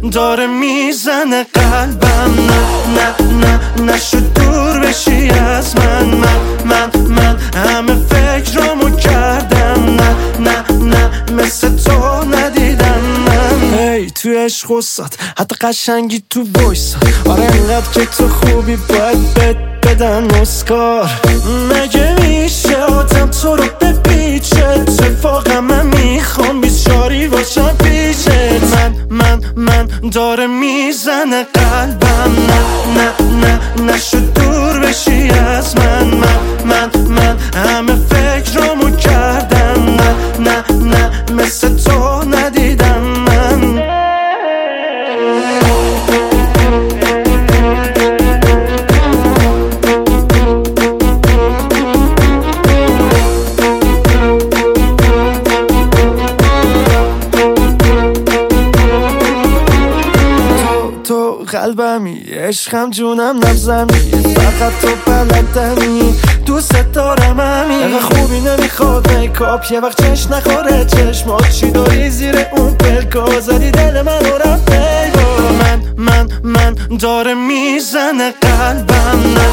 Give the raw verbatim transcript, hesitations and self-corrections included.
داره میزنه قلبم. نه نه نه نشد دور بشی از من. من من من همه فکرامو کردم. نه نه نه مثل تو ندیدم من. هی توی عشق وسط حتی قشنگی تو وایسات. آره اینقدر که تو خوبی باید بد بدن اسکار. مگه میشه آدم تو رو بپیچه؟ اتفاقا من میخوام بیچاری باشم پیچت. من من من داره میزنه قلبم. نه نه نه نشد دور بشی از من. من من من همه فکرامو کردم. نه نه نه مثل تو ندیدم من. قلبمی عشقم جونم نبزمی. فقط تو بلدنی دوست دارم همی. اگه خوبی نمیخواد میکاپ یه وقت چشم نخوره چشمات. چی داری زیر اون پلکا زدی دل من رو رفت. من من من داره میزنه قلبم. نه